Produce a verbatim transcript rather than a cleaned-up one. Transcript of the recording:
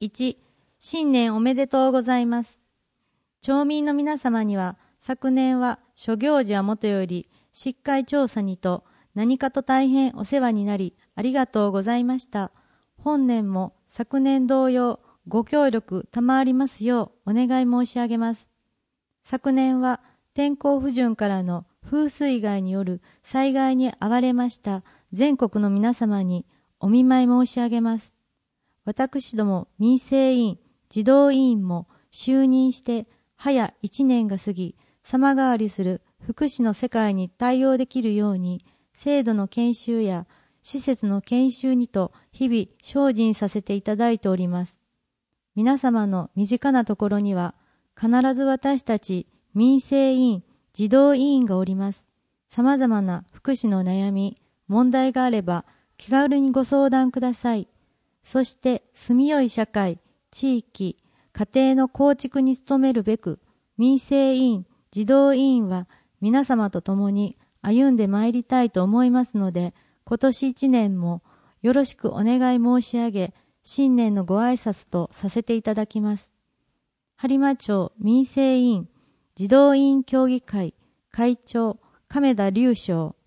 いち、新年おめでとうございます。町民の皆様には、昨年は諸行事はもとより、疾患調査にと何かと大変お世話になり、ありがとうございました。本年も昨年同様、ご協力賜りますようお願い申し上げます。昨年は天候不順からの風水害による災害に遭われました全国の皆様にお見舞い申し上げます。私ども民生委員、児童委員も就任して早一年が過ぎ、様変わりする福祉の世界に対応できるように、制度の研修や施設の研修にと日々精進させていただいております。皆様の身近なところには、必ず私たち民生委員、児童委員がおります。様々な福祉の悩み、問題があれば気軽にご相談ください。そして住みよい社会、地域、家庭の構築に努めるべく、民生委員、児童委員は皆様と共に歩んでまいりたいと思いますので、今年一年もよろしくお願い申し上げ、新年のご挨拶とさせていただきます。播磨町民生委員児童委員協議会会長亀田隆章